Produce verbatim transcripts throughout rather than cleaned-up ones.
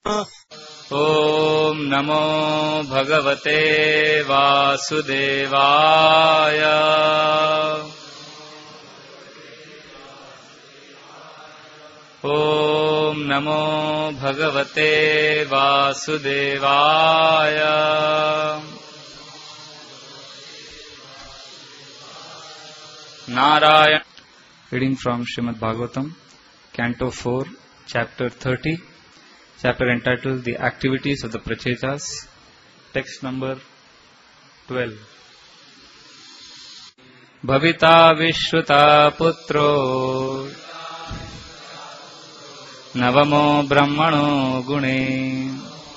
Om Namo Bhagavate Vasudevaya. Om Namo Bhagavate Vasudevaya. Narayana. Reading from Srimad Bhagavatam, Canto four, Chapter thirty. Chapter entitled The Activities of the Prachetas. Text number twelve. Bhavita Vishruta Putro Navamo Brahmano Gune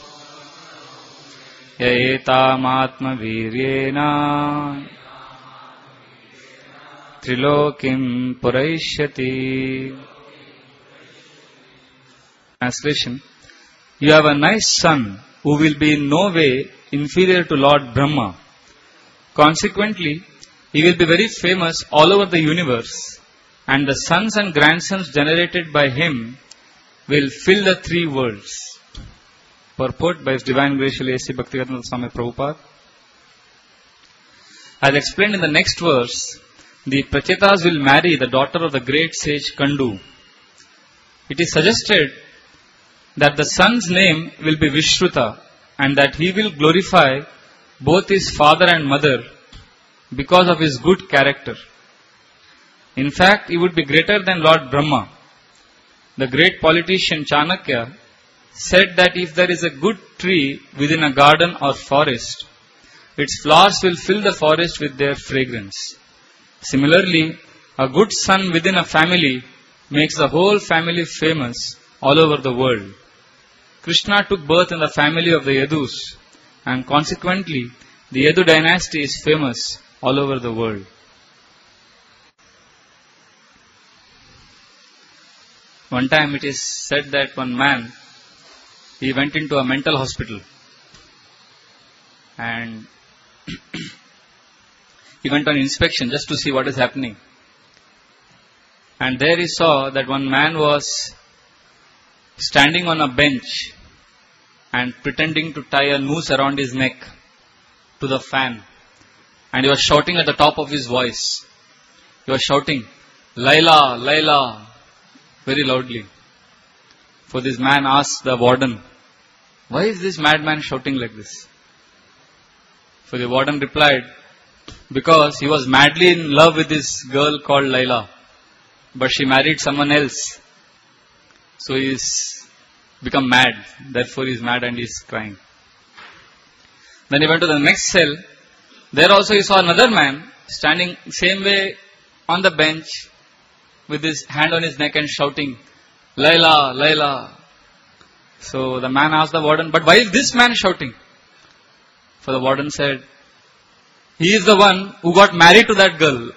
Yaetam Atma Viryena Trilokim Puraishyati. Translation. You have a nice son who will be in no way inferior to Lord Brahma. Consequently, he will be very famous all over the universe, and the sons and grandsons generated by him will fill the three worlds. Purport by His Divine Grace A C Bhaktivedanta Swami Prabhupada. As explained in the next verse, the Prachetas will marry the daughter of the great sage Kandu. It is suggested that the son's name will be Vishruta and that he will glorify both his father and mother because of his good character. In fact, he would be greater than Lord Brahma. The great politician Chanakya said that if there is a good tree within a garden or forest, its flowers will fill the forest with their fragrance. Similarly, a good son within a family makes the whole family famous all over the world. Krishna took birth in the family of the Yadus, and consequently, the Yadu dynasty is famous all over the world. One time it is said that one man, he went into a mental hospital, and he went on inspection just to see what is happening. And there he saw that one man was standing on a bench and pretending to tie a noose around his neck to the fan. And he was shouting at the top of his voice. He was shouting, Laila, Laila, very loudly. For this man asked the warden, why is this madman shouting like this? For the warden replied, because he was madly in love with this girl called Laila, but she married someone else. So he is become mad. Therefore he is mad and he is crying. Then he went to the next cell. There also he saw another man standing same way on the bench with his hand on his neck and shouting, Laila, Laila. So the man asked the warden, but why is this man shouting? For the warden said, he is the one who got married to that girl.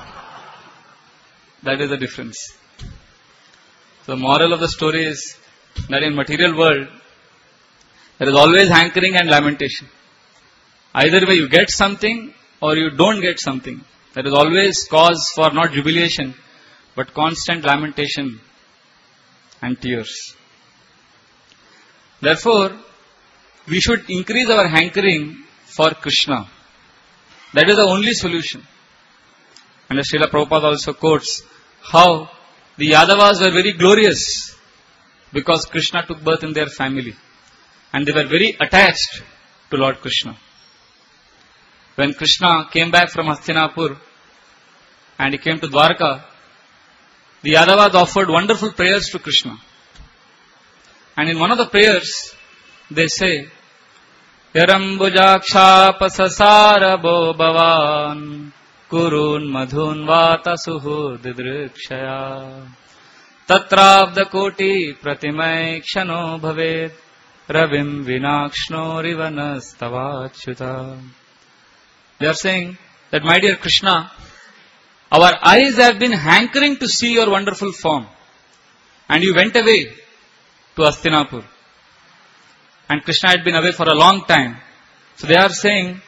That is the difference. So the moral of the story is that in material world, there is always hankering and lamentation. Either way you get something or you don't get something. There is always cause for not jubilation, but constant lamentation and tears. Therefore, we should increase our hankering for Krishna. That is the only solution. And the Srila Prabhupada also quotes how the Yadavas were very glorious because Krishna took birth in their family. And they were very attached to Lord Krishna. When Krishna came back from Hastinapur and he came to Dwarka, the Yadavas offered wonderful prayers to Krishna. And in one of the prayers, they say, Yarambujaksha pasasarabo bhavan kurun madhun vata suhudidrikshaya tatrabda koti pratimai kshano bhaved ravim vinakshno rivanastavachuta. They are saying that, my dear Krishna, our eyes have been hankering to see your wonderful form. And you went away to Hastinapur. And Krishna had been away for a long time. So they are saying,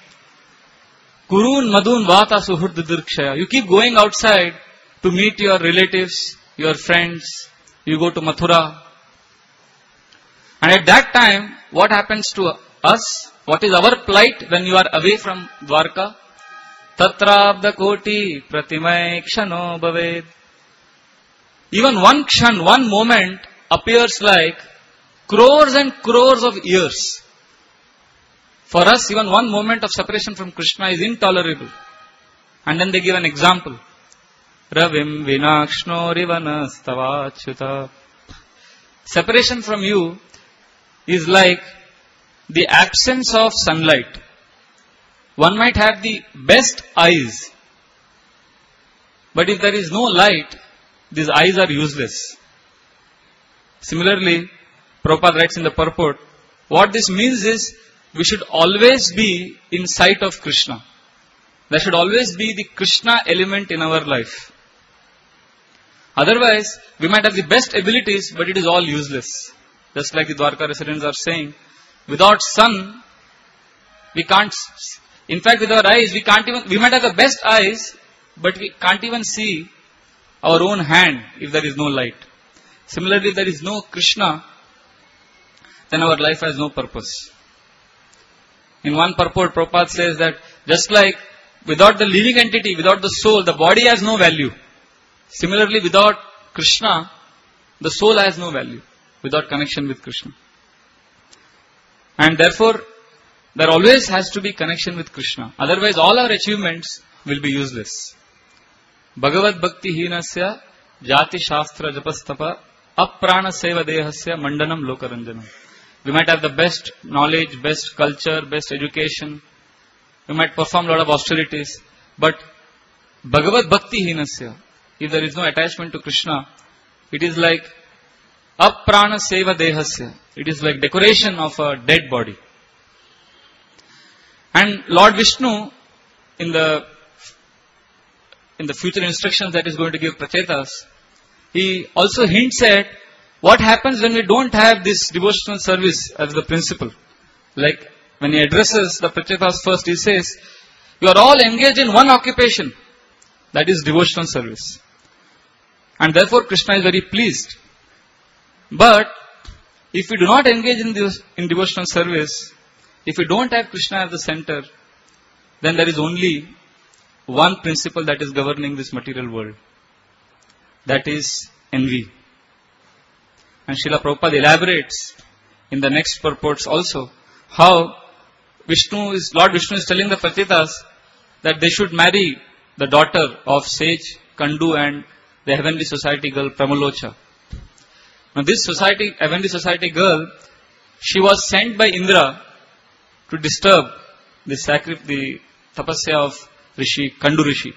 Kurun madhun vata suhurdidrikshaya. You keep going outside to meet your relatives, your friends. You go to Mathura. And at that time, what happens to us? What is our plight when you are away from Dwarka? Tatrabda koti pratimay kshano bhaved. Even one kshan, one moment appears like crores and crores of years. For us, even one moment of separation from Krishna is intolerable. And then they give an example. Ravim vinakshno rivanastavachuta. Separation from you is like the absence of sunlight. One might have the best eyes, but if there is no light, these eyes are useless. Similarly, Prabhupada writes in the purport, what this means is, we should always be in sight of Krishna. There should always be the Krishna element in our life. Otherwise, we might have the best abilities, but it is all useless. Just like the Dwarka residents are saying, without sun, we can't, in fact with our eyes, we can't even, we might have the best eyes, but we can't even see our own hand if there is no light. Similarly, if there is no Krishna, then our life has no purpose. In one purport, Prabhupada says that just like without the living entity, without the soul, the body has no value. Similarly, without Krishna, the soul has no value, without connection with Krishna. And therefore, there always has to be connection with Krishna. Otherwise, all our achievements will be useless. Bhagavad Bhakti Hinasya Jati Shastra Japastapa Aprana Seva Dehasya Mandanam Lokaranjanam. We might have the best knowledge, best culture, best education. We might perform a lot of austerities. But Bhagavad Bhakti Hinasya, if there is no attachment to Krishna, it is like Aprana Seva Dehasya. It is like decoration of a dead body. And Lord Vishnu, in the in the future instructions that is going to give Prachetas, he also hints at what happens when we don't have this devotional service as the principle. Like when he addresses the Prachetas first, he says, you are all engaged in one occupation, that is devotional service. And therefore Krishna is very pleased. But if we do not engage in, this, in devotional service, if we don't have Krishna at the center, then there is only one principle that is governing this material world. That is envy. And Srila Prabhupada elaborates in the next purports also how Vishnu is, Lord Vishnu is telling the Prachetas that they should marry the daughter of sage Kandu and the heavenly society girl Pramalocha. Now this society, heavenly society girl, she was sent by Indra to disturb the sacri- the tapasya of Rishi, Kandu Rishi.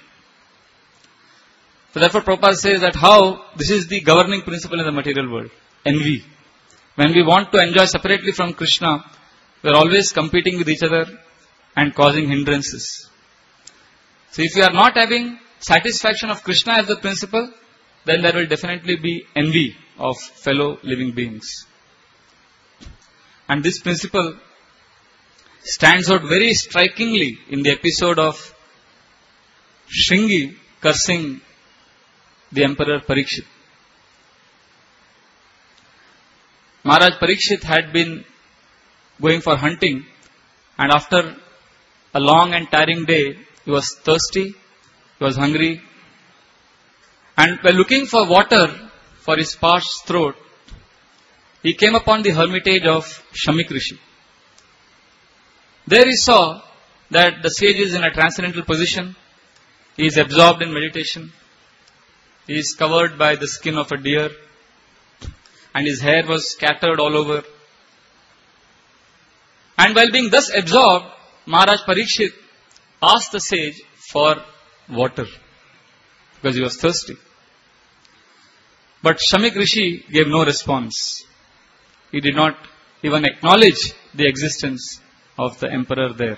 So therefore Prabhupada says that how this is the governing principle in the material world. Envy. When we want to enjoy separately from Krishna, we are always competing with each other and causing hindrances. So if we are not having satisfaction of Krishna as the principle, then there will definitely be envy of fellow living beings. And this principle stands out very strikingly in the episode of Shringi cursing the Emperor Parikshit. Maharaj Parikshit had been going for hunting, and after a long and tiring day, he was thirsty, he was hungry, and while looking for water for his parched throat, he came upon the hermitage of Shamik Rishi. There he saw that the sage is in a transcendental position, he is absorbed in meditation, he is covered by the skin of a deer, and his hair was scattered all over. And while being thus absorbed, Maharaj Parikshit asked the sage for water, because he was thirsty. But Shamik Rishi gave no response. He did not even acknowledge the existence of the emperor there.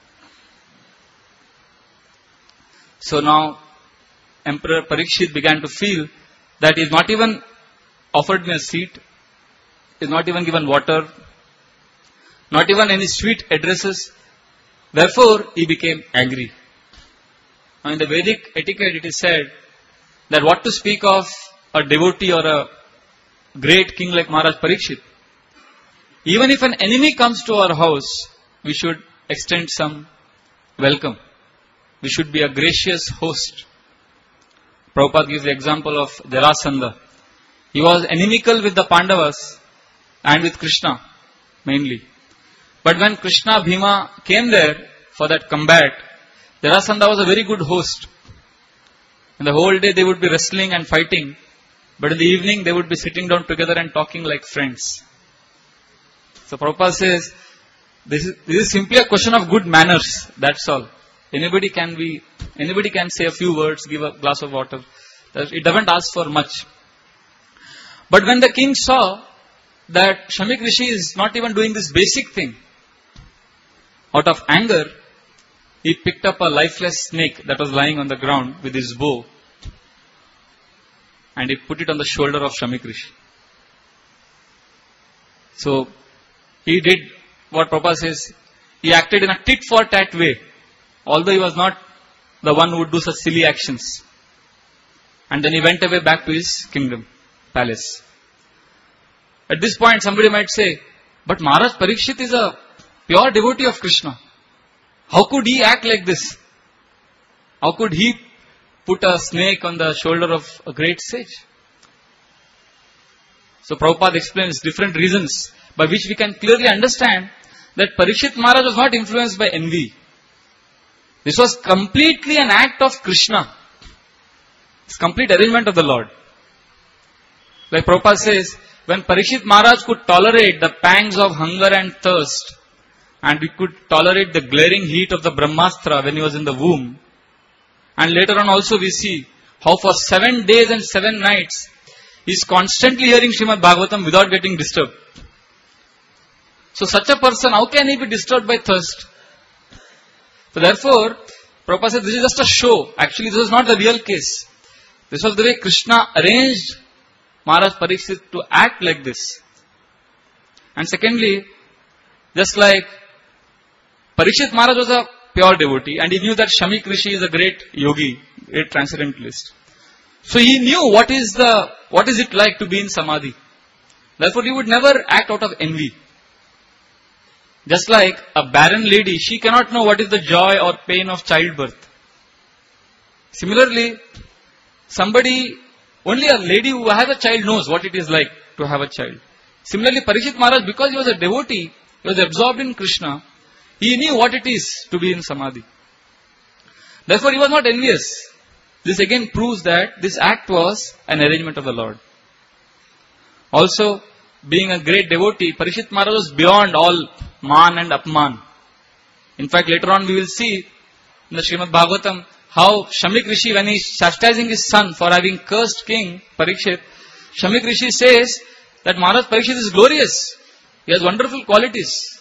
So now, Emperor Parikshit began to feel that he is not even offered me a seat, he is not even given water, not even any sweet addresses. Therefore, he became angry. Now, in the Vedic etiquette, it is said that what to speak of a devotee or a great king like Maharaj Parikshit. even if an enemy comes to our house, we should extend some welcome. We should be a gracious host. Prabhupada gives the example of Jarasandha. He was inimical with the Pandavas and with Krishna mainly. But when Krishna Bhima came there for that combat, Jarasandha was a very good host. And the whole day they would be wrestling and fighting, but in the evening they would be sitting down together and talking like friends. So Prabhupada says, this is, this is simply a question of good manners, that's all. Anybody can be, anybody can say a few words, give a glass of water. It doesn't ask for much. But when the king saw that Shamik Rishi is not even doing this basic thing, out of anger, he picked up a lifeless snake that was lying on the ground with his bow and he put it on the shoulder of Shamik Rishi. So, he did what Prabhupada says, he acted in a tit for tat way, although he was not the one who would do such silly actions. And then he went away back to his kingdom, palace. At this point, somebody might say, but Maharaj Parikshit is a pure devotee of Krishna. How could he act like this? How could he put a snake on the shoulder of a great sage? So Prabhupada explains different reasons by which we can clearly understand that Parikshit Maharaj was not influenced by envy. This was completely an act of Krishna. It's complete arrangement of the Lord. Like Prabhupada says, when Parikshit Maharaj could tolerate the pangs of hunger and thirst, and he could tolerate the glaring heat of the Brahmastra when he was in the womb, and later on also we see how for seven days and seven nights, he is constantly hearing Srimad Bhagavatam without getting disturbed. So such a person, how can he be disturbed by thirst? So therefore, Prabhupada said this is just a show. Actually, this is not the real case. This was the way Krishna arranged Maharaj Parikshit to act like this. And secondly, just like Parikshit Maharaj was a pure devotee and he knew that Shamik Rishi is a great yogi, great transcendentalist. So he knew what is the what is it like to be in Samadhi. Therefore, he would never act out of envy. Just like a barren lady, she cannot know what is the joy or pain of childbirth. Similarly, somebody, only a lady who has a child knows what it is like to have a child. Similarly, Parikshit Maharaj, because he was a devotee, he was absorbed in Krishna, he knew what it is to be in Samadhi. Therefore, he was not envious. This again proves that this act was an arrangement of the Lord. Also, being a great devotee, Parikshit Maharaj was beyond all man and apman. In fact, later on we will see in the Srimad Bhagavatam how Shamik Rishi, when he is chastising his son for having cursed King Parikshit, Shamik Rishi says that Maharaj Parikshit is glorious. He has wonderful qualities.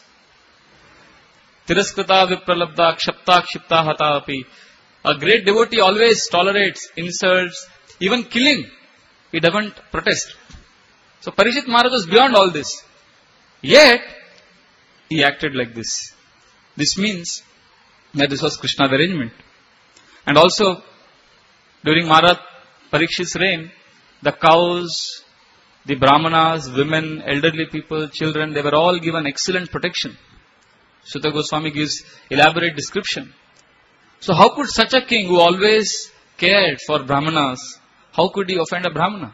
Tiraskrita vipralabdha kshapta kshipta hata api. A great devotee always tolerates insults, even killing. He doesn't protest. So Parikshit Maharaj was beyond all this. Yet, he acted like this. This means that this was Krishna's arrangement. And also, during Maharaj Parikshit's reign, the cows, the brahmanas, women, elderly people, children, they were all given excellent protection. Sutta Goswami gives elaborate description. So how could such a king who always cared for brahmanas, how could he offend a brahmana?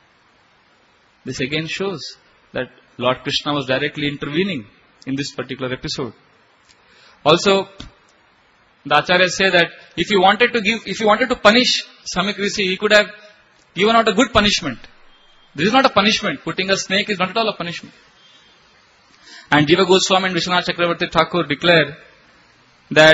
This again shows that Lord Krishna was directly intervening in this particular episode. Also, the acharyas say that if he wanted to give, if he wanted to punish Shamik Rishi, he could have given out a good punishment. This is not a punishment. Putting a snake is not at all a punishment. And Jiva Goswami and Vishwanath Chakravarti Thakur declare that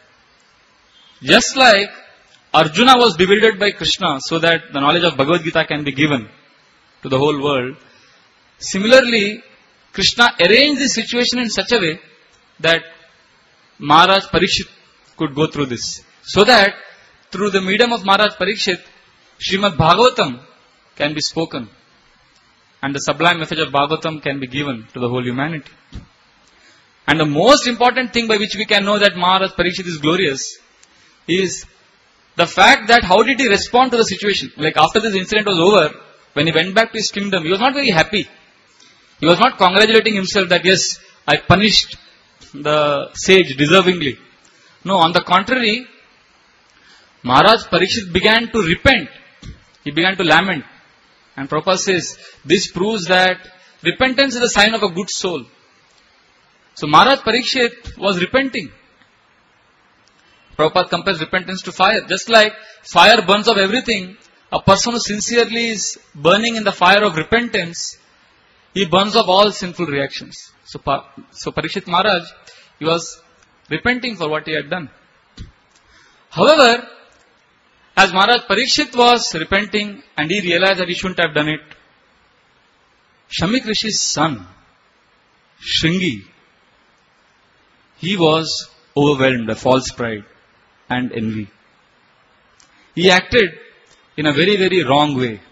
just like Arjuna was bewildered by Krishna so that the knowledge of Bhagavad Gita can be given to the whole world, similarly, Krishna arranged this situation in such a way that Maharaj Parikshit could go through this. So that through the medium of Maharaj Parikshit, Srimad Bhagavatam can be spoken. And the sublime message of Bhagavatam can be given to the whole humanity. And the most important thing by which we can know that Maharaj Parikshit is glorious is the fact that how did he respond to the situation. Like after this incident was over, when he went back to his kingdom, he was not very happy. He was not congratulating himself that yes, I punished the sage deservingly. No, on the contrary, Maharaj Parikshit began to repent. He began to lament. And Prabhupada says, this proves that repentance is a sign of a good soul. So Maharaj Parikshit was repenting. Prabhupada compares repentance to fire. Just like fire burns off everything, a person who sincerely is burning in the fire of repentance, he burns off all sinful reactions. So, so Parikshit Maharaj, he was repenting for what he had done. However, as Maharaj Parikshit was repenting and he realized that he shouldn't have done it, Shamik Rishi's son, Shringi, he was overwhelmed by false pride and envy. He acted in a very, very wrong way.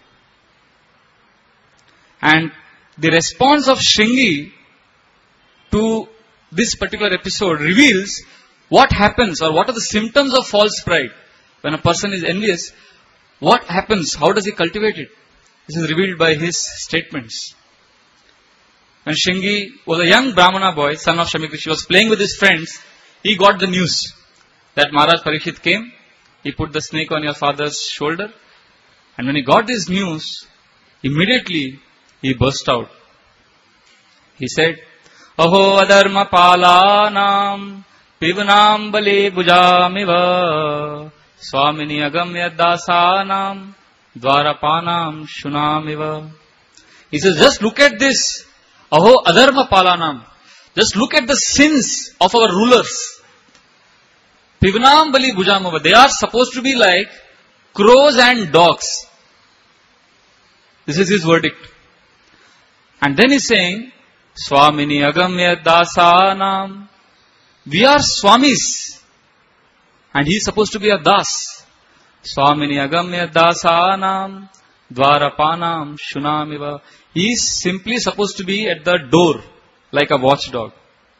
And the response of Shringi to this particular episode reveals what happens or what are the symptoms of false pride. When a person is envious, what happens? How does he cultivate it? This is revealed by his statements. When Shringi was a young Brahmana boy, son of Shamik Rishi, was playing with his friends, he got the news that Maharaj Parikshit came. He put the snake on your father's shoulder. And when he got this news, immediately he burst out. He said, Aho adharma palanam pivnam bale bujamiva swamini agamya dasanam dwarapanam shunamiva. He says, just look at this. Aho adharma palanam. Just look at the sins of our rulers. Pivnam bali bujamava. They are supposed to be like crows and dogs. This is his verdict. And then he's saying, Swamini agamya dasanam. We are swamis. And he's supposed to be a das. Swamini agamya dasanam dwarapanam shunamiva. He is simply supposed to be at the door, like a watchdog.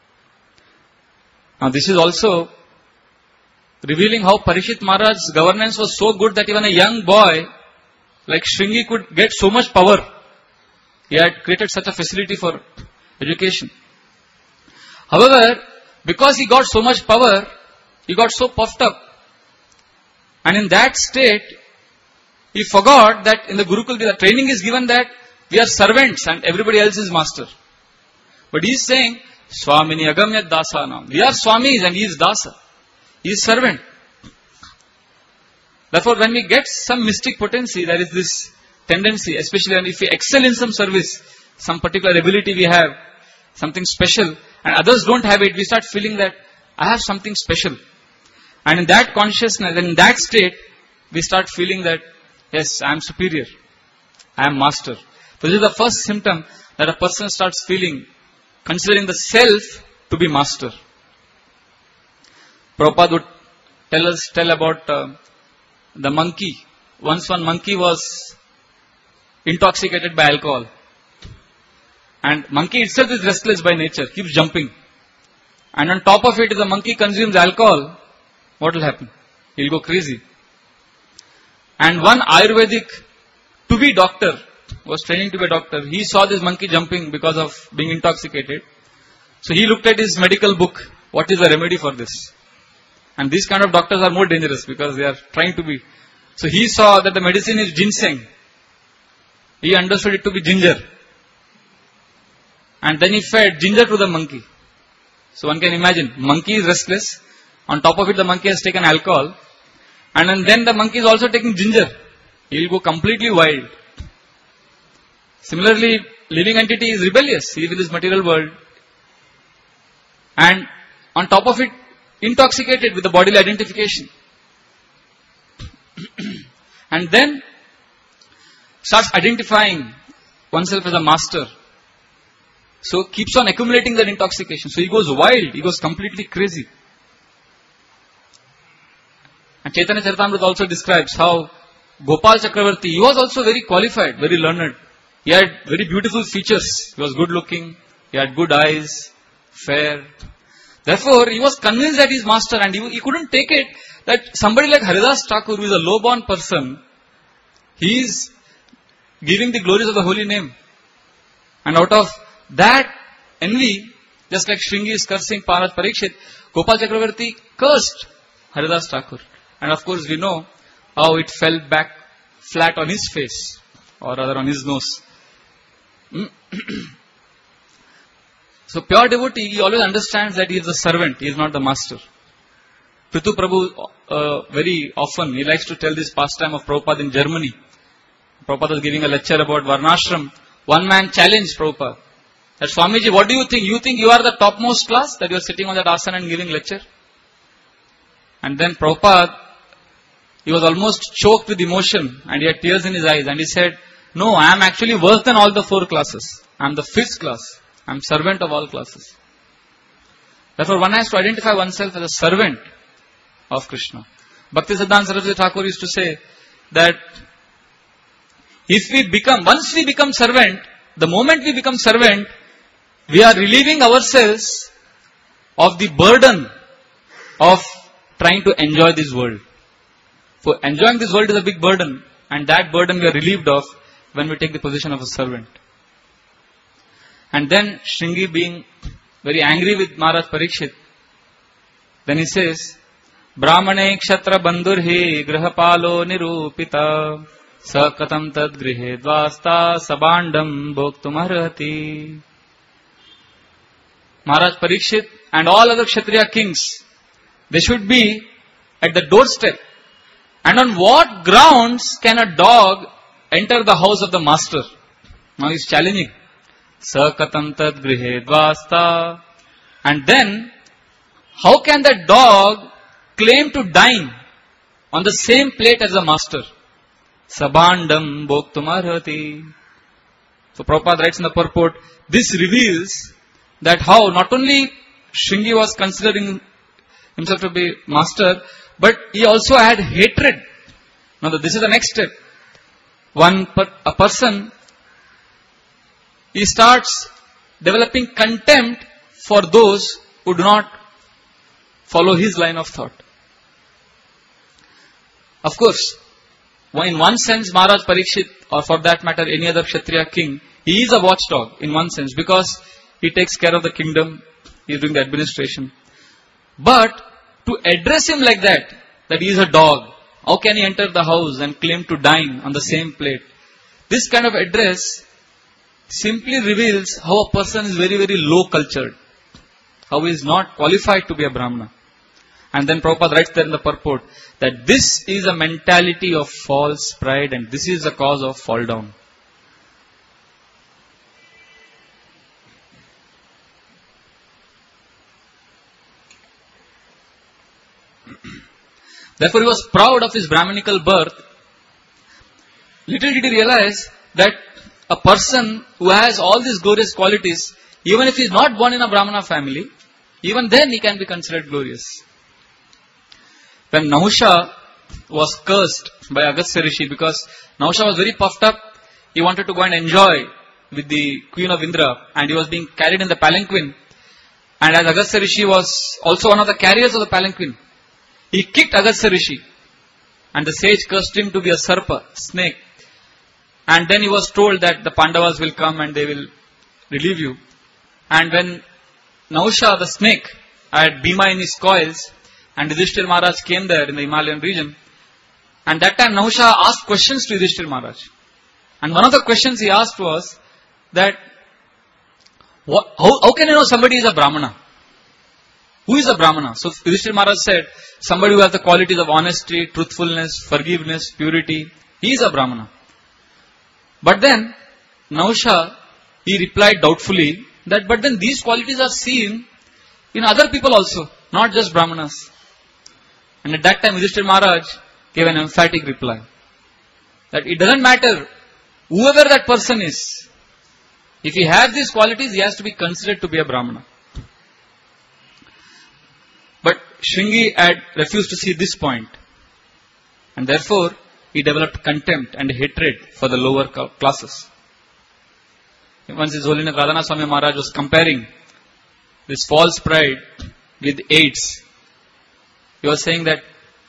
Now this is also revealing how Parikshit Maharaj's governance was so good that even a young boy like Shringi could get so much power. He had created such a facility for education. However, because he got so much power, he got so puffed up. And in that state, he forgot that in the Gurukul, the training is given that we are servants and everybody else is master. But he is saying, Swamini agamya dasanam. We are swamis and he is dasa. He is servant. Therefore, when we get some mystic potency, there is this tendency, especially if we excel in some service, some particular ability we have, something special, and others don't have it, we start feeling that I have something special. And in that consciousness, and in that state, we start feeling that, yes, I am superior. I am master. So this is the first symptom that a person starts feeling, considering the self to be master. Prabhupada would tell us, tell about uh, the monkey. Once one monkey was intoxicated by alcohol. And monkey itself is restless by nature, keeps jumping. And on top of it, if the monkey consumes alcohol, what will happen? He'll go crazy. And one Ayurvedic to-be doctor was training to be a doctor. He saw this monkey jumping because of being intoxicated. So he looked at his medical book. What is the remedy for this? And these kind of doctors are more dangerous because they are trying to be. So he saw that the medicine is ginseng. He understood it to be ginger. And then he fed ginger to the monkey. So one can imagine, monkey is restless. On top of it, the monkey has taken alcohol. And then the monkey is also taking ginger. He will go completely wild. Similarly, living entity is rebellious. He is in this material world. And on top of it, intoxicated with the bodily identification. And then starts identifying oneself as a master. So keeps on accumulating that intoxication. So he goes wild. He goes completely crazy. And Chaitanya Charitamrita also describes how Gopal Chakravarti, he was also very qualified, very learned. He had very beautiful features. He was good looking. He had good eyes, fair. Therefore, he was convinced that he is master, and he, he couldn't take it that somebody like Haridas Thakur, who is a low-born person, he is giving the glories of the holy name. And out of that envy, just like Shringi is cursing Maharaj Parikshit, Gopal Chakravarti cursed Haridas Thakur. And of course we know how it fell back flat on his face, or rather on his nose. So pure devotee, he always understands that he is the servant, he is not the master. Prithu Prabhu, uh, very often, he likes to tell this pastime of Prabhupada in Germany. Prabhupada was giving a lecture about Varnashram. One man challenged Prabhupada, that Swamiji, what do you think? You think you are the topmost class, that you are sitting on that asana and giving lecture? And then Prabhupada, he was almost choked with emotion and he had tears in his eyes, and he said, no, I am actually worse than all the four classes. I am the fifth class. I am servant of all classes. Therefore one has to identify oneself as a servant of Krishna. Bhaktisiddhanta Saraswati Thakur used to say that if we become, once we become servant, the moment we become servant, we are relieving ourselves of the burden of trying to enjoy this world. For enjoying this world is a big burden, and that burden we are relieved of when we take the position of a servant. And then Shringi, being very angry with Maharaj Parikshit, then he says, Brahmane kshatra bandurhi grihapalo nirupita sakatam tad grihe dvasta sabandam bhoktum arhati. Maharaj Parikshit and all other Kshatriya kings, they should be at the doorstep. And on what grounds can a dog enter the house of the master? Now he is challenging. Sakatam tad grihe dvasta. And then, how can that dog claim to dine on the same plate as the master? Sabandam bhoktum arhati. So Prabhupada writes in the purport, this reveals that how not only Shringi was considering himself to be master, but he also had hatred. Now this is the next step. One per, a person, he starts developing contempt for those who do not follow his line of thought. Of course, in one sense, Maharaj Parikshit, or for that matter any other Kshatriya king, he is a watchdog in one sense, because he takes care of the kingdom, he is doing the administration. But to address him like that, that he is a dog, how can he enter the house and claim to dine on the same plate? This kind of address simply reveals how a person is very, very low cultured, how he is not qualified to be a Brahmana. And then Prabhupada writes there in the purport that this is a mentality of false pride and this is the cause of fall down. Therefore he was proud of his Brahminical birth. Little did he realize that a person who has all these glorious qualities, even if he is not born in a Brahmana family, even then he can be considered glorious. When Nahusha was cursed by Agastya Rishi, because Nahusha was very puffed up, he wanted to go and enjoy with the queen of Indra, and he was being carried in the palanquin. And as Agastya Rishi was also one of the carriers of the palanquin, he kicked Agastya Rishi, and the sage cursed him to be a sarpa, snake. And then he was told that the Pandavas will come and they will relieve you. And when Nahusha, the snake, had Bhima in his coils, and Yudhishthira Maharaj came there in the Himalayan region, and that time Nahusha asked questions to Yudhishthira Maharaj. And one of the questions he asked was that, what, how, how can you know somebody is a Brahmana? Who is a Brahmana? So Yudhishthira Maharaj said, somebody who has the qualities of honesty, truthfulness, forgiveness, purity, he is a Brahmana. But then, Nahusha, he replied doubtfully that, but then these qualities are seen in other people also, not just Brahmanas. And at that time, Yudhishthira Maharaj gave an emphatic reply, that it doesn't matter whoever that person is, if he has these qualities, he has to be considered to be a Brahmana. But Shringi had refused to see this point, and therefore he developed contempt and hatred for the lower classes. Once His Holiness Radhanath Swami Maharaj was comparing this false pride with AIDS. He was saying that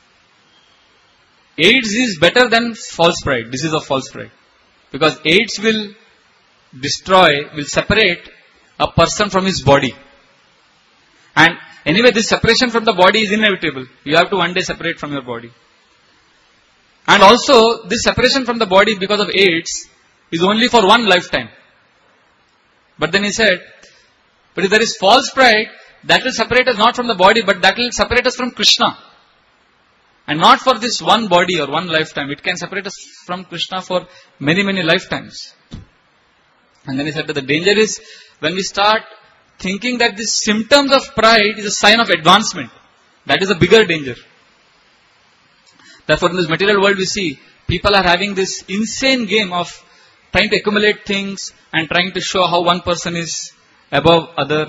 AIDS is better than false pride, disease of false pride. Because AIDS will destroy, will separate a person from his body. And anyway, this separation from the body is inevitable. You have to one day separate from your body. And also, this separation from the body because of AIDS is only for one lifetime. But then he said, but if there is false pride, that will separate us not from the body, but that will separate us from Krishna. And not for this one body or one lifetime. It can separate us from Krishna for many, many lifetimes. And then he said that the danger is when we start thinking that the symptoms of pride is a sign of advancement. That is a bigger danger. Therefore, in this material world we see people are having this insane game of trying to accumulate things and trying to show how one person is above other.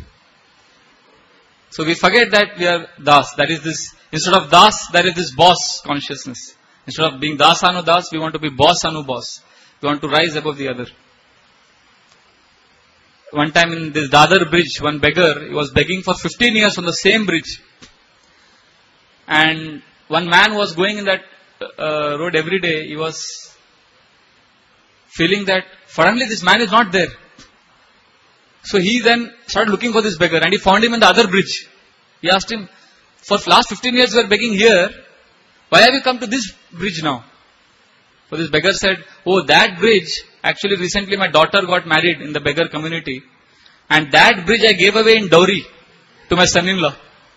So we forget that we are Das. That is this, instead of Das, there is this boss consciousness. Instead of being Das Anu Das, we want to be boss Anu boss. We want to rise above the other. One time in this Dadar bridge, one beggar, he was begging for fifteen years on the same bridge. And one man was going in that uh, road every day. He was feeling that suddenly this man is not there. So he then started looking for this beggar and he found him in the other bridge. He asked him, for last fifteen years you are begging here. Why have you come to this bridge now? So this beggar said, oh, that bridge, actually recently my daughter got married in the beggar community. And that bridge I gave away in dowry to my son-in-law.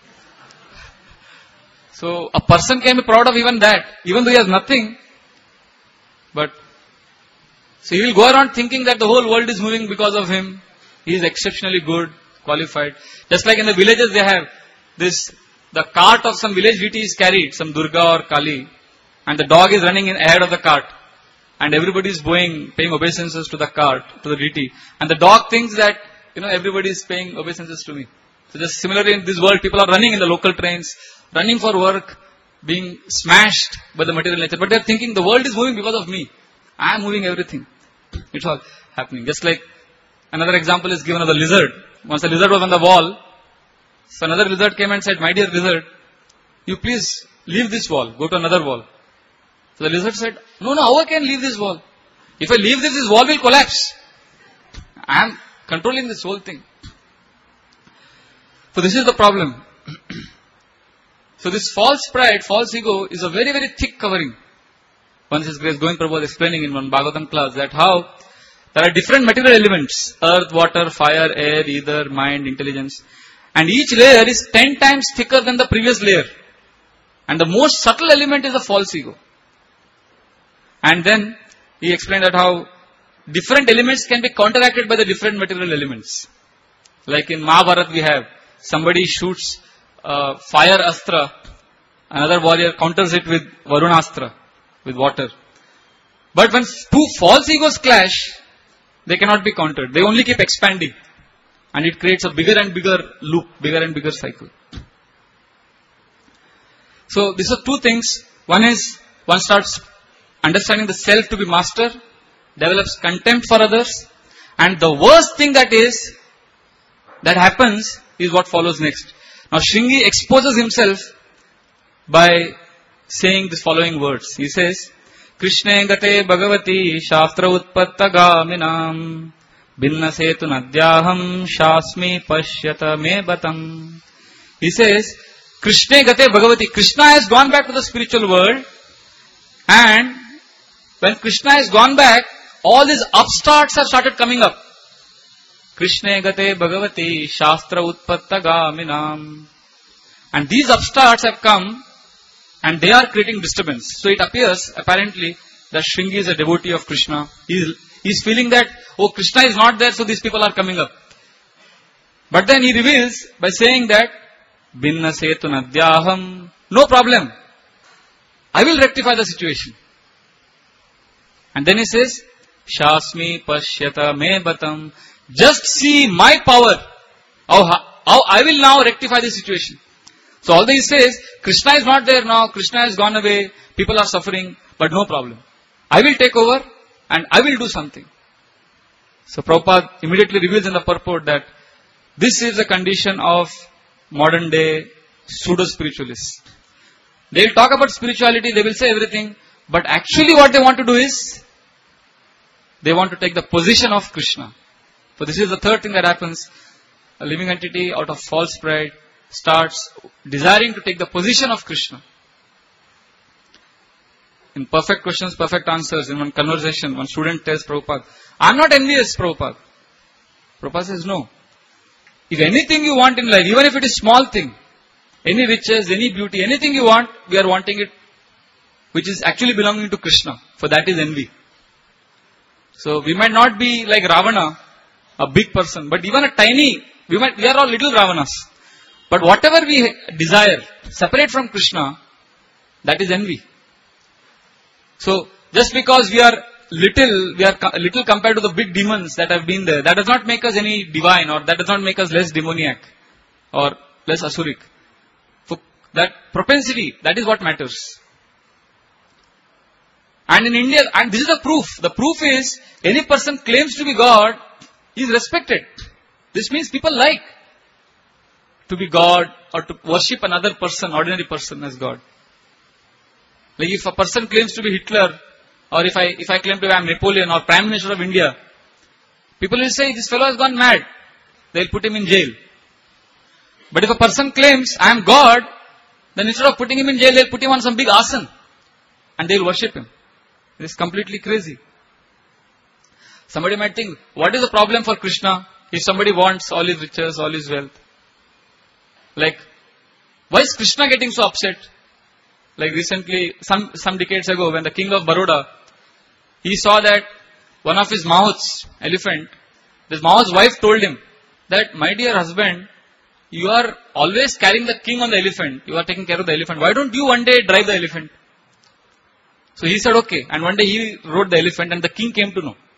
So a person can be proud of even that, even though he has nothing. But, so he will go around thinking that the whole world is moving because of him. He is exceptionally good, qualified. Just like in the villages they have this, the cart of some village deity is carried, some Durga or Kali. And the dog is running in ahead of the cart. And everybody is going, paying obeisances to the cart, to the deity. And the dog thinks that, you know, everybody is paying obeisances to me. So just similarly in this world, people are running in the local trains, running for work, being smashed by the material nature. But they are thinking the world is moving because of me. I am moving everything. It's all happening. Just like another example is given of the lizard. Once the lizard was on the wall, so another lizard came and said, my dear lizard, you please leave this wall, go to another wall. So the lizard said, no, no, how I can leave this wall? If I leave this, this wall will collapse. I am controlling this whole thing. So this is the problem. So this false pride, false ego is a very, very thick covering. Once His Grace Govind Prabhu was explaining in one Bhagavatam class that how there are different material elements, earth, water, fire, air, ether, mind, intelligence. And each layer is ten times thicker than the previous layer. And the most subtle element is the false ego. And then he explained that how different elements can be counteracted by the different material elements. Like in Mahabharata we have, somebody shoots uh, fire astra, another warrior counters it with Varunastra, with water. But when two false egos clash, they cannot be countered. They only keep expanding. And it creates a bigger and bigger loop, bigger and bigger cycle. So these are two things. One is, one starts understanding the self to be master, develops contempt for others, and the worst thing that is, that happens is what follows next. Now Shringi exposes himself by saying the following words. He says, Krishne gate bhagavati shastra utpatta gaminam binna setu nadyaham shasmi pashyata me batam. He says, Krishne gate bhagavati. Krishna has gone back to the spiritual world, and when Krishna has gone back, all these upstarts have started coming up. Krishne gate bhagavati shastra utpatta gaminam. And these upstarts have come and they are creating disturbance. So it appears apparently that Shringi is a devotee of Krishna. He is, he is feeling that, oh, Krishna is not there, so these people are coming up. But then he reveals by saying that, Binna setu nadyaham, no problem. I will rectify the situation. And then he says, Shasmi pashyata me batam. Just see my power. How, how I will now rectify the situation. So although he says, Krishna is not there now, Krishna has gone away, people are suffering, but no problem. I will take over and I will do something. So Prabhupada immediately reveals in the purport that this is the condition of modern day pseudo-spiritualists. They will talk about spirituality, they will say everything, but actually what they want to do is, they want to take the position of Krishna. For this is the third thing that happens. A living entity out of false pride starts desiring to take the position of Krishna. In perfect questions, perfect answers, in one conversation, one student tells Prabhupada, I am not envious, Prabhupada. Prabhupada says, no. If anything you want in life, even if it is small thing, any riches, any beauty, anything you want, we are wanting it, which is actually belonging to Krishna. For that is envy. So we might not be like Ravana, a big person, but even a tiny, we might, we are all little Ravanas. But whatever we desire, separate from Krishna, that is envy. So just because we are little, we are little compared to the big demons that have been there, that does not make us any divine, or that does not make us less demoniac or less asuric. For that propensity, that is what matters. And in India, and this is the proof. The proof is, any person claims to be God, he is respected. This means people like to be God or to worship another person, ordinary person as God. Like if a person claims to be Hitler, or if I if I claim to be I am Napoleon or Prime Minister of India, people will say this fellow has gone mad. They will put him in jail. But if a person claims I am God, then instead of putting him in jail, they will put him on some big asan and they will worship him. This is completely crazy. Somebody might think, what is the problem for Krishna if somebody wants all his riches, all his wealth? Like, why is Krishna getting so upset? Like recently, some, some decades ago, when the king of Baroda, he saw that one of his Mahots, elephant, this Mahots wife told him that, my dear husband, you are always carrying the king on the elephant. You are taking care of the elephant. Why don't you one day drive the elephant? So he said, okay. And one day he rode the elephant and the king came to know.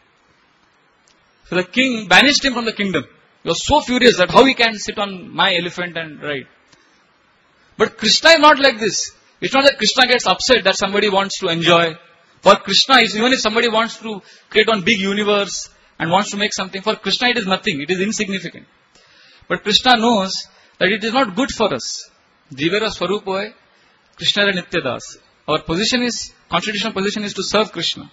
So the king banished him from the kingdom. He was so furious that how he can sit on my elephant and ride. But Krishna is not like this. It's not that Krishna gets upset that somebody wants to enjoy. For Krishna, even if somebody wants to create one big universe and wants to make something, for Krishna it is nothing. It is insignificant. But Krishna knows that it is not good for us. Jivera Swarupoe, Krishna Nityadas. Our position is, constitutional position is to serve Krishna.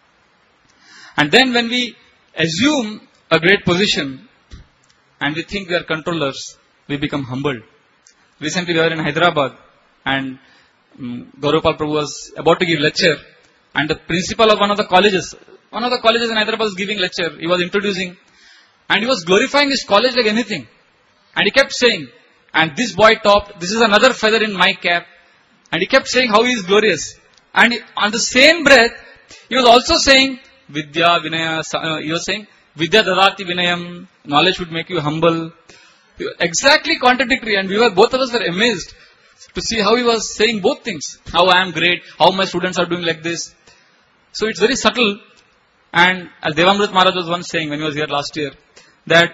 And then when we assume a great position and we think we are controllers, we become humbled. Recently we were in Hyderabad and um, Gaurapal Prabhu was about to give lecture, and the principal of one of the colleges, one of the colleges in Hyderabad was giving lecture. He was introducing and he was glorifying his college like anything. And he kept saying, and this boy topped, this is another feather in my cap. And he kept saying how he is glorious. And he, on the same breath, he was also saying, Vidya, Vinaya, uh, he was saying, Vidya Dadati Vinayam, knowledge would make you humble. Exactly contradictory, and we were, both of us were amazed to see how he was saying both things. How I am great, how my students are doing like this. So it's very subtle. And as Devamrit Maharaj was once saying when he was here last year, that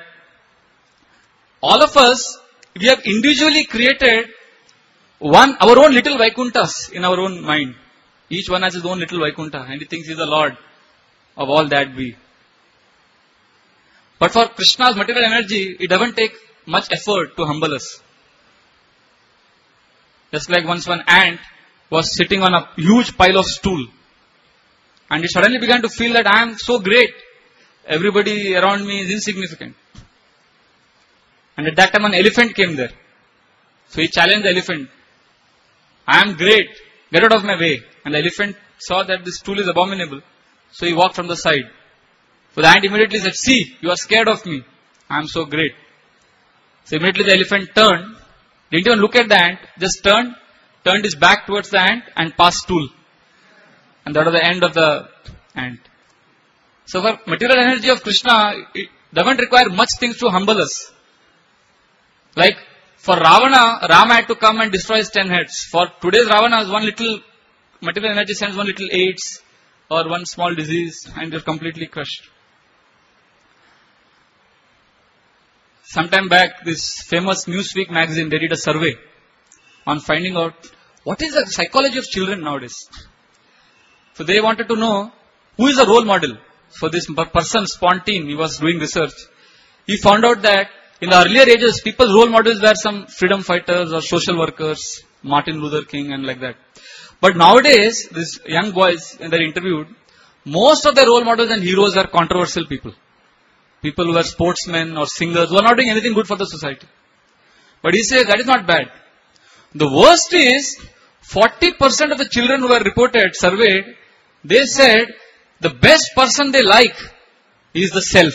all of us, we have individually created one, our own little Vaikunthas in our own mind. Each one has his own little Vaikuntha and he thinks he is the Lord of all that be. But for Krishna's material energy, it doesn't take much effort to humble us. Just like once one ant was sitting on a huge pile of stool and it suddenly began to feel that I am so great. Everybody around me is insignificant. And at that time an elephant came there. So he challenged the elephant. I am great. Get out of my way. And the elephant saw that this stool is abominable. So he walked from the side. So the ant immediately said, see, you are scared of me. I am so great. So immediately the elephant turned. Didn't even look at the ant. Just turned. Turned his back towards the ant and passed stool. And that was the end of the ant. So for material energy of Krishna, it doesn't require much things to humble us. Like for Ravana, Rama had to come and destroy his ten heads. For today's Ravana, one little material energy sends one little AIDS or one small disease and you're completely crushed. Sometime back, this famous Newsweek magazine, they did a survey on finding out what is the psychology of children nowadays. So they wanted to know who is the role model for this person, Spontine. He was doing research. He found out that in the earlier ages, people's role models were some freedom fighters or social workers, Martin Luther King and like that. But nowadays, these young boys, when they're interviewed, most of their role models and heroes are controversial people. people who are sportsmen or singers who are not doing anything good for the society. But he says that is not bad. The worst is forty percent of the children who were reported, surveyed, they said the best person they like is the self.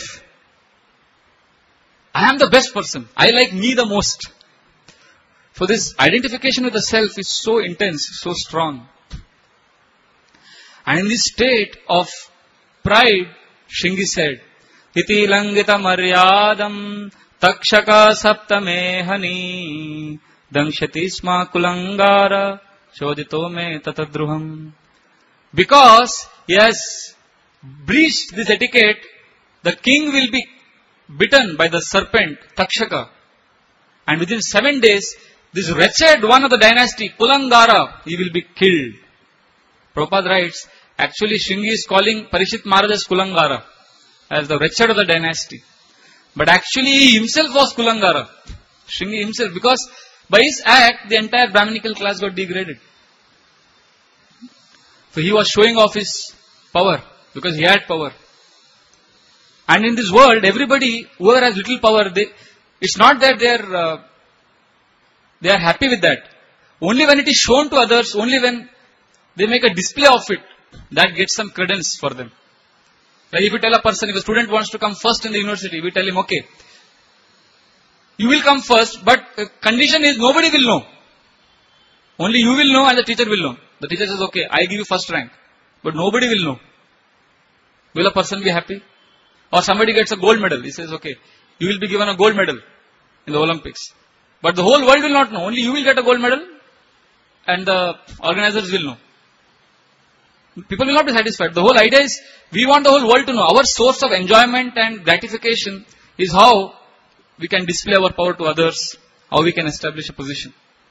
I am the best person. I like me the most. So this identification with the self is so intense, so strong. And in this state of pride, Shringi said, Iti langita maryadam takshaka saptamehani damshati sma kulangara shodito me tatadruham. Because he has breached this etiquette, the king will be bitten by the serpent, Takshaka. And within seven days, this wretched one of the dynasty, Kulangara, he will be killed. Prabhupada writes, actually Shringi is calling Parishit Maharaj as Kulangara, as the wretched of the dynasty. But actually he himself was Kulangara. Shringi himself, because by his act, the entire Brahminical class got degraded. So he was showing off his power, because he had power. And in this world, everybody, whoever has little power, they, it's not that they are, uh, they are happy with that. Only when it is shown to others, only when they make a display of it, that gets some credence for them. Like if you tell a person, if a student wants to come first in the university, we tell him, okay, you will come first, but the condition is nobody will know. Only you will know and the teacher will know. The teacher says, okay, I give you first rank, but nobody will know. Will a person be happy? Or somebody gets a gold medal. He says, okay, you will be given a gold medal in the Olympics. But the whole world will not know. Only you will get a gold medal and the organizers will know. People will not be satisfied. The whole idea is, we want the whole world to know. Our source of enjoyment and gratification is how we can display our power to others, how we can establish a position.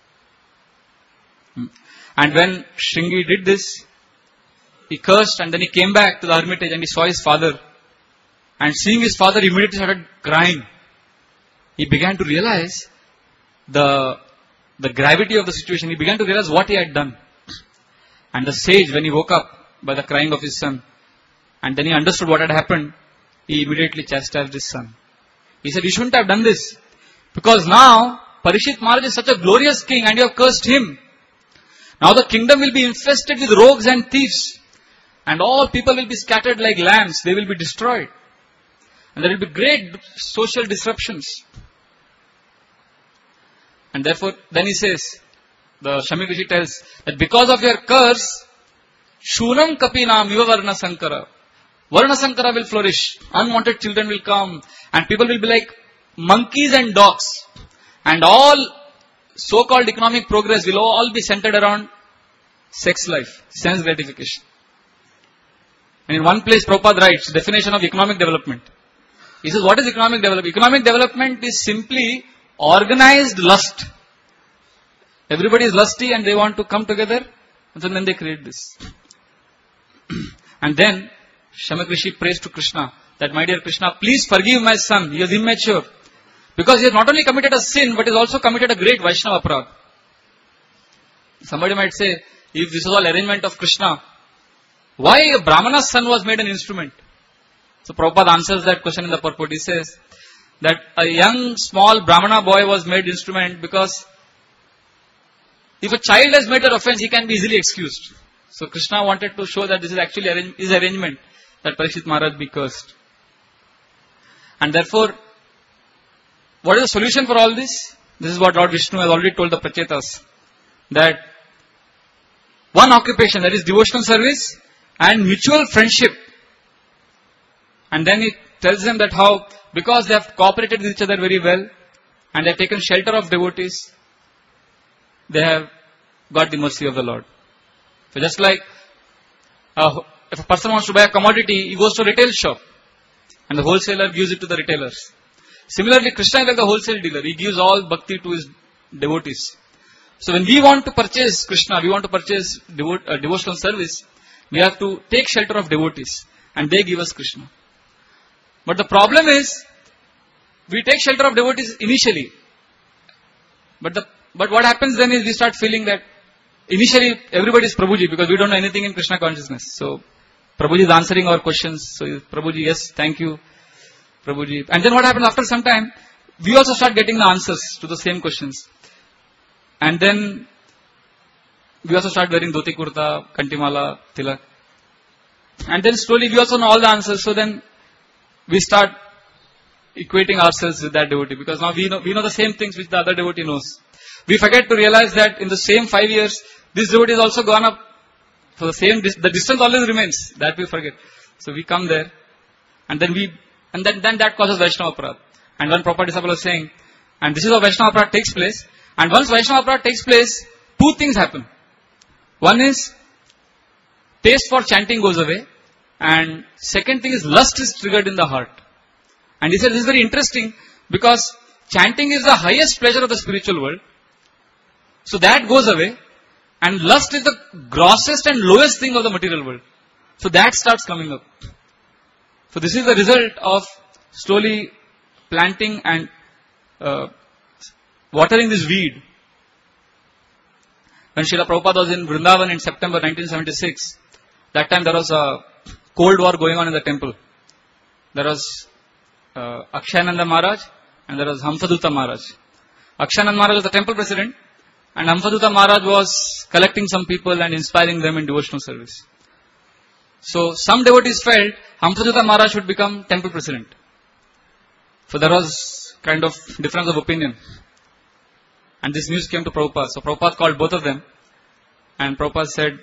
And when Shringi did this, he cursed and then he came back to the hermitage and he saw his father. And seeing his father, he immediately started crying. He began to realize the, the gravity of the situation. He began to realize what he had done. And the sage, when he woke up by the crying of his son, and then he understood what had happened, he immediately chastised his son. He said, you shouldn't have done this. Because now, Parishit Maharaj is such a glorious king and you have cursed him. Now the kingdom will be infested with rogues and thieves. And all people will be scattered like lambs. They will be destroyed. And there will be great social disruptions. And therefore, then he says, the Shamik Rishi tells, that because of your curse, Shunam Kapinam Yuva Varna Sankara. Varna Sankara will flourish. Unwanted children will come. And people will be like monkeys and dogs. And all so-called economic progress will all be centered around sex life, sense gratification. And in one place, Prabhupada writes, definition of economic development. He says, what is economic development? Economic development is simply organized lust. Everybody is lusty and they want to come together, and so then they create this. And then, Shamak Rishi prays to Krishna, that my dear Krishna, please forgive my son, he is immature. Because he has not only committed a sin, but he has also committed a great Vaishnava aparadh. Somebody might say, if this is all arrangement of Krishna, why a Brahmana's son was made an instrument? So Prabhupada answers that question in the purport. He says that a young, small Brahmana boy was made instrument because if a child has made an offense, he can be easily excused. So Krishna wanted to show that this is actually arrange, his arrangement, that Parishit Maharaj be cursed. And therefore, what is the solution for all this? This is what Lord Vishnu has already told the Prachetas. That one occupation, that is devotional service and mutual friendship. And then he tells them that how, because they have cooperated with each other very well and they have taken shelter of devotees, they have got the mercy of the Lord. So just like uh, if a person wants to buy a commodity, he goes to a retail shop and the wholesaler gives it to the retailers. Similarly, Krishna is like the wholesale dealer. He gives all bhakti to his devotees. So when we want to purchase Krishna, we want to purchase devo- uh, devotional service, we have to take shelter of devotees and they give us Krishna. But the problem is, we take shelter of devotees initially. But the but what happens then is we start feeling that initially everybody is Prabhuji because we don't know anything in Krishna consciousness. So Prabhuji is answering our questions. So Prabhuji, yes, thank you. Prabhuji. And then what happens after some time, we also start getting the answers to the same questions. And then we also start wearing dhoti kurta, kantimala, tilak. And then slowly we also know all the answers. So then we start equating ourselves with that devotee, because now we know, we know the same things which the other devotee knows. We forget to realize that in the same five years, this devotee has also gone up. So the same, the distance always remains. That we forget. So we come there, and then we, and then, then that causes Vaishnava Aparadha. And one proper disciple was saying, and this is how Vaishnava Aparadha takes place. And once Vaishnava Aparadha takes place, two things happen. One is, taste for chanting goes away. And second thing is, lust is triggered in the heart. And he said this is very interesting, because chanting is the highest pleasure of the spiritual world. So that goes away. And lust is the grossest and lowest thing of the material world. So that starts coming up. So this is the result of slowly planting and uh, watering this weed. When Srila Prabhupada was in Vrindavan in September nineteen seventy-six, that time there was a cold war going on in the temple. There was uh, Akshayananda Maharaj and there was Hamphaduta Maharaj. Akshayananda Maharaj was the temple president, and Hamphaduta Maharaj was collecting some people and inspiring them in devotional service. So some devotees felt Hamphaduta Maharaj should become temple president. So there was kind of difference of opinion. And this news came to Prabhupada. So Prabhupada called both of them. And Prabhupada said,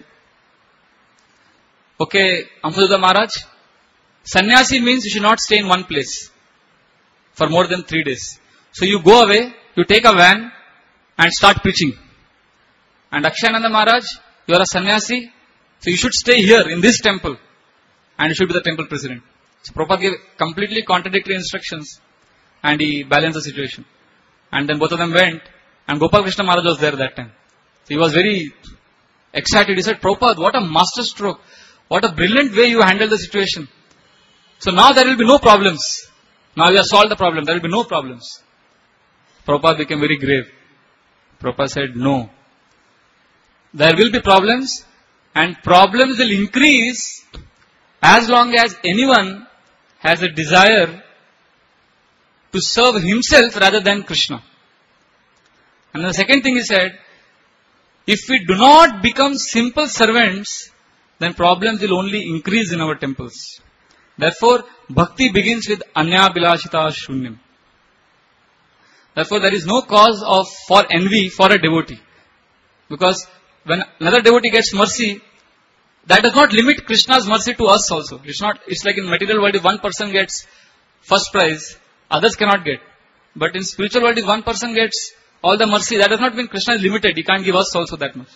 okay, Hamphaduta Maharaj, sannyasi means you should not stay in one place for more than three days. So you go away, you take a van and start preaching. And Akshayananda Maharaj, you are a sannyasi, so you should stay here in this temple and you should be the temple president. So Prabhupada gave completely contradictory instructions and he balanced the situation. And then both of them went, and Gopal Krishna Maharaj was there that time. So he was very excited. He said, Prabhupada, what a master stroke. What a brilliant way you handled the situation. So now there will be no problems. Now you have solved the problem. There will be no problems. Prabhupada became very grave. Prabhupada said, no. There will be problems, and problems will increase as long as anyone has a desire to serve himself rather than Krishna. And the second thing he said, if we do not become simple servants, then problems will only increase in our temples. Therefore, bhakti begins with anya bilashita shunyam. Therefore, there is no cause of for envy for a devotee. Because when another devotee gets mercy, that does not limit Krishna's mercy to us also. It's not. It's like in material world, if one person gets first prize, others cannot get. But in spiritual world, if one person gets all the mercy, that does not mean Krishna is limited. He can't give us also that much.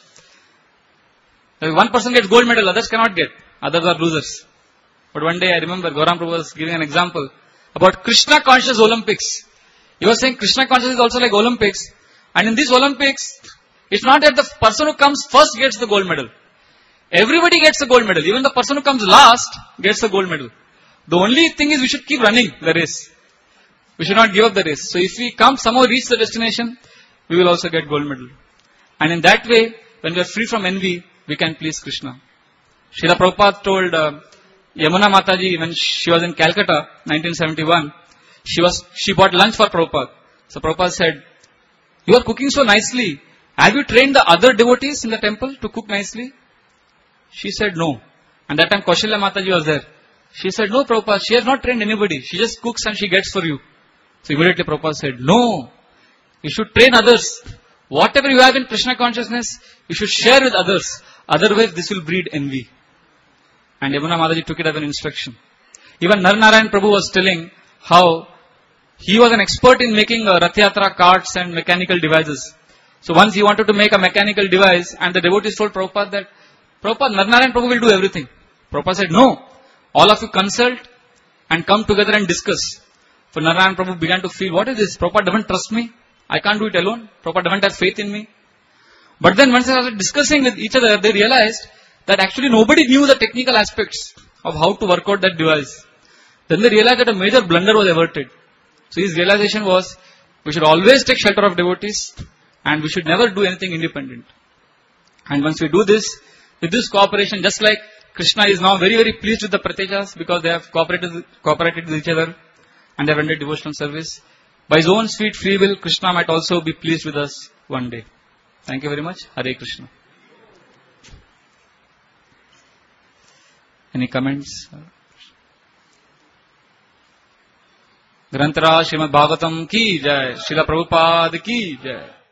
If one person gets gold medal, others cannot get. Others are losers. But one day I remember Gauram Prabhu was giving an example about Krishna conscious Olympics. He was saying Krishna conscious is also like Olympics. And in these Olympics, it's not that the person who comes first gets the gold medal. Everybody gets a gold medal. Even the person who comes last gets a gold medal. The only thing is we should keep running the race. We should not give up the race. So if we come somehow reach the destination, we will also get gold medal. And in that way, when we are free from envy, we can please Krishna. Srila Prabhupada told uh, Yamuna Mataji when she was in Calcutta, nineteen seventy-one, she was she bought lunch for Prabhupada. So Prabhupada said, you are cooking so nicely. Have you trained the other devotees in the temple to cook nicely? She said no. And that time Kaushalya Mataji was there. She said, no Prabhupada, she has not trained anybody. She just cooks and she gets for you. So immediately Prabhupada said, no. You should train others. Whatever you have in Krishna consciousness, you should share with others. Otherwise this will breed envy. And Yamuna Mataji took it as an instruction. Even Narnarayan Prabhu was telling how he was an expert in making uh, Rath Yatra carts and mechanical devices. So once he wanted to make a mechanical device and the devotees told Prabhupada that, Prabhupada, Narnarayan Prabhu will do everything. Prabhupada said, no. All of you consult and come together and discuss. So Narnarayan Prabhu began to feel, what is this? Prabhupada doesn't trust me. I can't do it alone. Prabhupada doesn't have faith in me. But then once they started discussing with each other, they realized that actually nobody knew the technical aspects of how to work out that device. Then they realized that a major blunder was averted. So his realization was, we should always take shelter of devotees and we should never do anything independent. And once we do this, with this cooperation, just like Krishna is now very very pleased with the Pratejas because they have cooperated, cooperated with each other. and they have rendered devotional service. By his own sweet free will, Krishna might also be pleased with us one day. Thank you very much. Hare Krishna. Any comments? Grantara Srimad Bhagavatam ki jai, Srila Prabhupada ki jai.